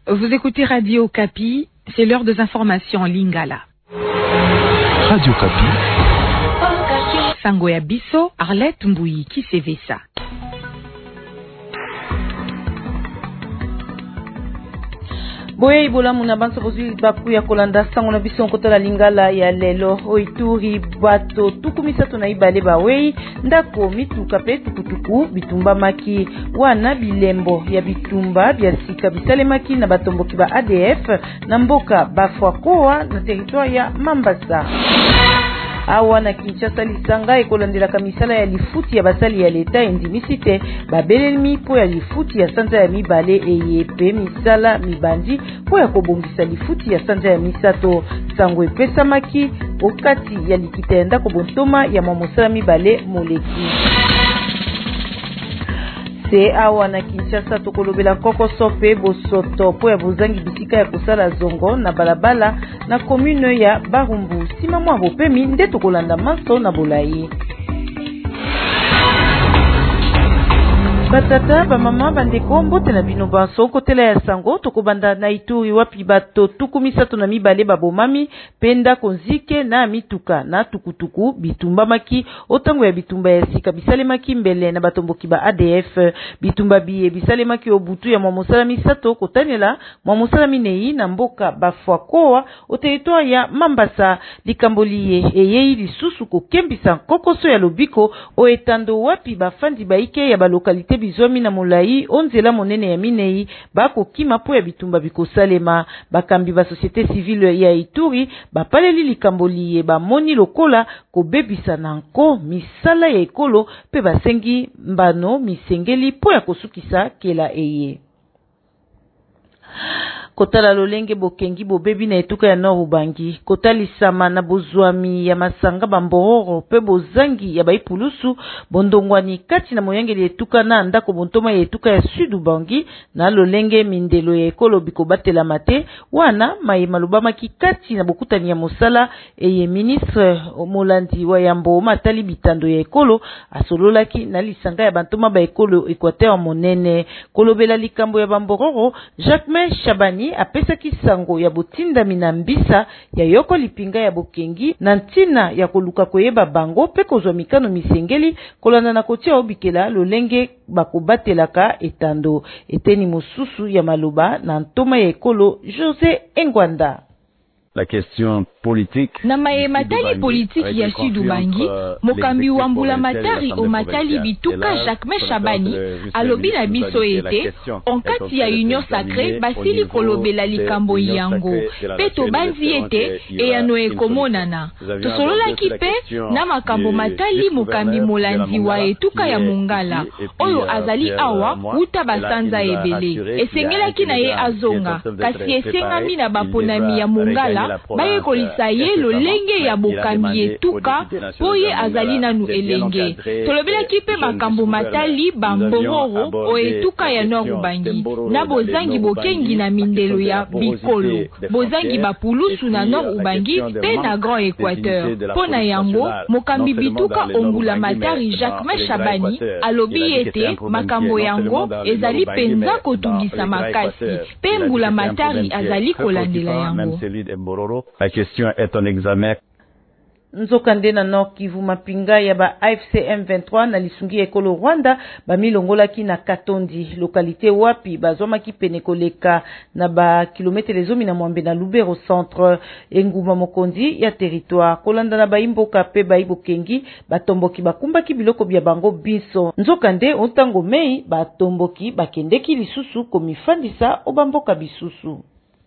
Vous écoutez Radio Okapi, c'est l'heure des informations en Lingala. Radio Okapi. Sango ya biso, Arlette Mbouyi qui sevesa. Boye ibola muna banso bozwi bapu ya kolanda sango na biso nkotala Lingala ya lelo oituri bato tukumisatu na ibale bawei ndako mituka pe tukutuku bitumba maki wana bilembo ya bitumba bya sika bisalemaki na batomboki ba ADF na mboka bafwakoa na territoire ya Mambasa. Awa na Kinshasa lisanga ekolandela kamisala ya lifuti ya basali ya leta endimisite babelelmi po ya lifuti ya sanza ya mibale eyepe misala mibandi po ya kobongisa lifuti ya sanza ya misato sango epesamaki okati ya likita ya ndako bontoma ya mamosala mibale moleki. Se awa na Kinshasa tokolobela koko sope bosoto po ya bozangi bisika ya kosala zongo na balabala na commune ya Barumbu sima mwa bopemi nde tokolanda maso na bolai. Batata bamama bandeko mbote na bino banso kotela ya sango tokobanda na Ituri wapi bato tukumisatu na mibale babomami penda konzike na mituka na tukutuku bitumba maki otango ya bitumba ya sika bisalemaki mbele na batomboki ba ADF bitumba biye bisalemaki obutu ya mamosala misato kotanela mamosala minei na mboka bafwakoa o territoire ya Mambasa likamboliye eyei lisusu kokembisa kokoso ya lobiko o etando wapi bafandi baike ya balokalite bizwami na molai onzela monene ya minei bako kima po ya bitumba bikosalema bakambi ba société civile ya Ituri bapaleli likamboliye bamoni lokola kobebisa na nko misala ya ekolo pe basengi mbano misengeli po ya kosukisa kela eye. Kotala lolenge bokengi bobebi na etuka ya Nord Ubangi kotalisama na bozwami ya masanga bambororo pe bozangi ya baipulusu bondongwani kati na moyangeli etuka na ndako bontoma ya etuka ya Sud Ubangi na lolenge mindelo ya ekolo bikobatela mate wana mayema lubamaki kati na bokutani ya mosala eye ministre Molandi wa Yambo matali bitando ya ekolo asololaki na lisanga ya bantoma ba ekolo Equateur monene kolobela likambo ya bambororo Jacques Chabani apesaki sango ya botinda minambisa ya yoko lipinga ya bokengi na ntina ya koluka koyeba bango pe kozwa mikano misengeli kolanda na kotia obikela lolenge bakobatelaka etando eteni mosusu ya maloba na ntoma ya ekolo José Engwanda. La question politique na matali politiki ya Sud Ubangi mokambi wa mbula matari o matali bituka Jacques Chabani alobi na biso ete onkati ya union sacrée basili kolobela likambo yango pe tobanzi ete eyano ekomonana tosololaki pe na makambo matali mokambi Molandi wa etuka ya Mongala oyo azali awa uta basanza ebele esengelaki na ye azonga kasi esengami na baponami ya Mongala baye kolisa ye lolenge ya bokambi etuka po ye azali nanu elenge tolobelaki pe makambo matali bambororo o etuka ya Nord Ubangi na bozangi bokengi na mindelo ya bikolo bozangi bapulusu na Nord Ubangi pe na Grand Équateur po na yango mokambi bituka ombula matari Jacques Chabani alobi ete makambo yango ezali penza kotungisa makasi pe mbula matari azali kolandela yango. La question est un examen. Nzokande na Nord Kivu mapinga ya ba AFC M23 na lisungi ekolo Rwanda bamilongolaki na Katondi localité wapi bazomaki pene koleka na ba kilometre zomi na mwambe na Lubero centre enguma mokonzi ya territoire kolanda na baimboka pe baibokengi batomboki bakumbaki biloko bya bango biso nzokande ontango mei batomboki bakendeki lisusu komifandisa obamboka bisusu.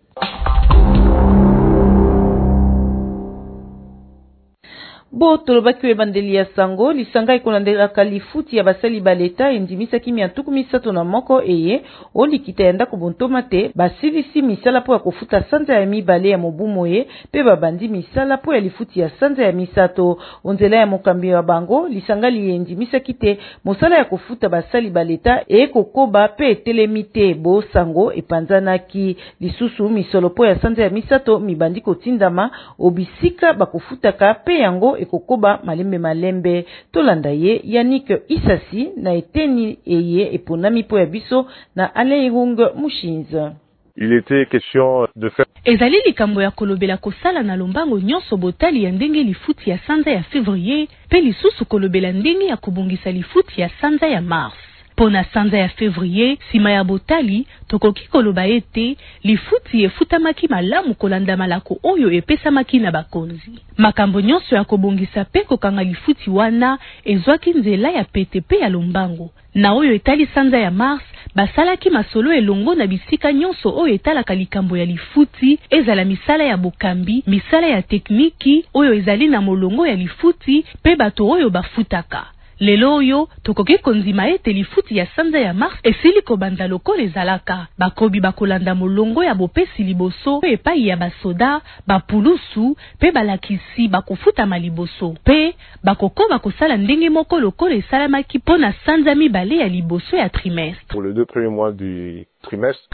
Bo tolobaki webandeli ya sango lisanga ikolandela kalifuti ya basali baleta endimisaki miantuku misato na moko eye olikita ya ndako bontoma te basilisi misala po ya kofuta sanza ya mibale ya mobumo ye pe babandi misala po ya lifuti ya sanza ya misato onzela ya mokambi wa bango lisanga liendimisaki te mosala ya kofuta basali baleta kokoba pe etelemi te bo sango epanzanaki lisusu misolo po ya sanza ya misato mibandi kotindama obisika bakofutaka pe yango ekokoba malembe tolanda ye Yannick Isasi na eteni eye eponami po ya biso na Alairung Mushinza. Il était question de faire ezali likambo ya kolobela kosala na lombango nyonso botali ya ndenge lifuti ya sanza ya février pe lisusu kolobela ndenge ya kobongisa lifuti ya sanza ya mars. Pona sanza ya février sima ya botali tokoki koloba ete lifuti efutamaki malamu kolanda malako oyo epesamaki na bakonzi. Makambo nyonso ya kobongisa pe kokanga lifuti wana ezwaki nzela ya pete pe ya lombango. Na oyo etali sanza ya mars basalaki masolo elongo na bisika nyonso oyo etalaka likambo ya lifuti ezala misala ya bokambi, misala ya tekniki oyo ezali na molongo ya lifuti pe bato oyo bafutaka. Lelo oyo tokoki konzima ete lifuti ya sanza ya mars esili kobanda lokola ezalaka. Bakobi bakolanda molongo ya bopesi liboso epai ya basoda, bapulusu pe balakisi bakofutama liboso pe bakokoba kosala ndenge moko lokola esalamaki mpona sanza mibale ya liboso ya trimestre. Pour les 2 premiers mois du trimestre.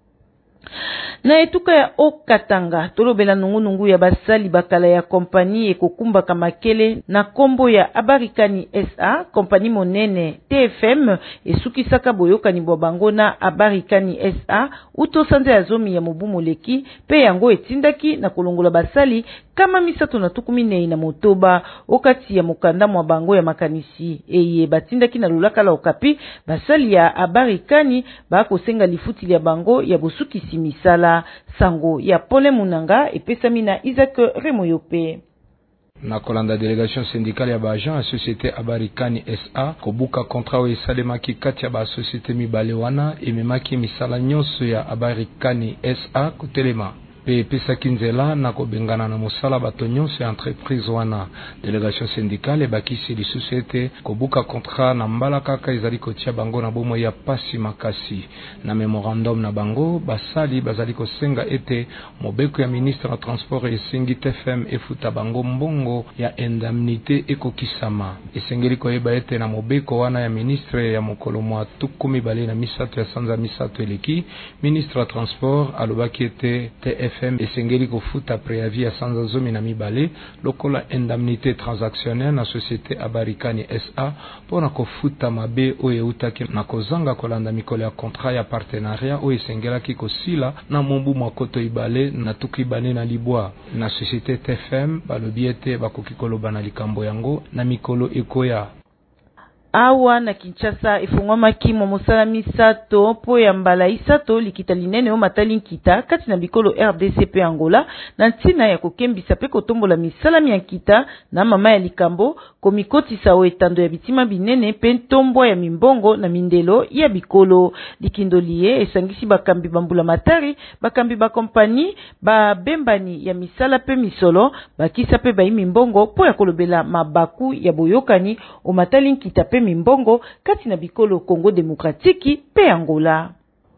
Na etuka ya Okatanga tolobela nungu ya basali bakala ya kompani ekokumbaka makele na kombo ya Abarikani SA, kompani monene TFM esukisaka boyokani bwa bango na Abarikani SA uto sanza ya zomi ya mobu moleki pe yango etindaki na kolongola basali kama misato na tukumine na motoba okati ya mokanda mwa bango ya makanisi eye batindaki na lulaka la Okapi basali ya Abarikani bakosenga lifuti ya bango ya bosukisi misala. Sango ya Pole Munanga epesami na Isaac Remoyope. Na kolanda délégation syndicale ya baagent ya société Abarikani SA kobuka contrat oyo esalemaki kati ya ba société mibale wana ememaki misala nyonso ya Abarikani SA kotelema pe pesaki nzela na kobengana na mosala bato nyonso ya entreprise wana. Délégation syndicale ebakisi lisusu ete kobuka contrat na mbala kaka ezali kotia bango na bomoi ya pasi makasi. Na memorandum na bango basali bazali kosenga ete mobeko ya ministre na transport esengi TFM efuta bango mbongo ya indemnité ekokisama. Esengeli koyeba ete na mobeko wana ya ministre ya mokolo mwa 23 ya sanza misato eleki, ministre ya transport alobaki ete TFM esengeli kofuta préavis ya sanza zomi na mibale lokola indemnité transactionnelle na société Abarikani SA pona kofuta mabe oyo eutaki na kozanga kolanda mikolo ya contrat ya partenariat oyo esengelaki kosila na mobu makoto ibale na tuku ibane na libwa. Na société TFM balobi ete bakoki koloba na likambo yango na mikolo ekoya. Awa na Kinshasa efungwamaki mosala misato po ya mbala isato likita linene o matali nkita kati na bikolo RDC pe Angola na ntina ya kokembisa pe kotombola misala ya nkita na mama ya likambo komikotisa o etando ya bitima binene pe ntombwa ya mimbongo na mindelo ya bikolo. Likindolie esangisi bakambi bambula matari, bakambi ba kompani, ba bembani ya misala pe misolo bakisa pe ba mimbongo po ya kolobela mabaku ya boyokani o matali nkita pe mimbongo kati na bikolo Congo Demokratiki pe Angola.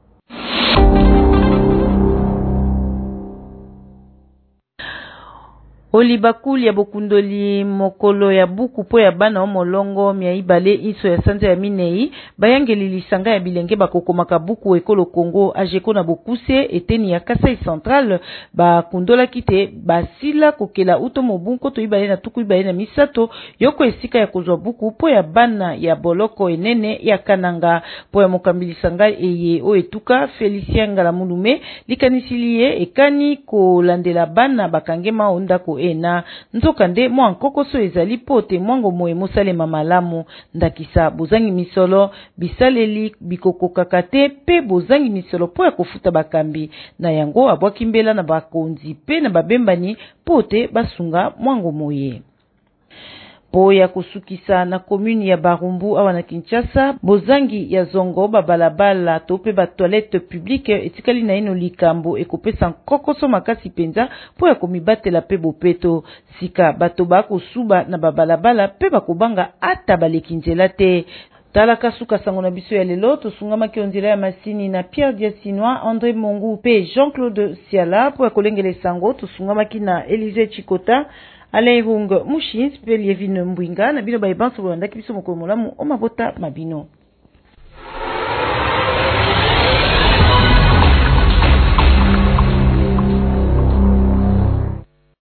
Olibakuli ya bokundoli mokolo ya buku po ya bana omolongo mia ibale iso ya sanza ya minei bayangeli lisanga ya bilenge bakokomaka buku ekolo Congo ajeko na bokuse eteni ya Kasai Central bakundola kite basila kokela uto mobunko to ibale na tuku ibale na misato yoko esika ya kozwa buku po ya bana ya boloko enene ya Kananga po ya mokambilisanga eye o etuka Felicien Ngalamulume likanisiliye ekani kolandela bana bakangema ondako ena nzoka nde mwa nkokoso ezali pote mwango moye mosalema malamu ndakisa bozangi misolo bisaleli bikokoka te pe bozangi misolo po ya kofuta bakambi na yango abwaki mbela na bakonzi pe na babembani pote basunga mwango moye. Po ya kusukisa na komuni ya Barumbu awa na Kinshasa bozangi ya zongo babalabala to pe ba toilette publique etikali na ino likambo ekopesa nkokoso makasi penza po ya komibatela pe bopeto sika bato bakosuba na babalabala pe bakobanga ata baleki nzela te. Talaka suka sango na biso ya lelo tosungamaki onzela ya masini na Pierre Diasinois, André Mongu pe Jean-Claude Siala po ya kolengele sango tosungamaki na Élysée Chikota Alain Hung Mushins pe Lievine Mbwinga na bino ba ebanso bolanda kibiso mokolo molamu o mabota mabino.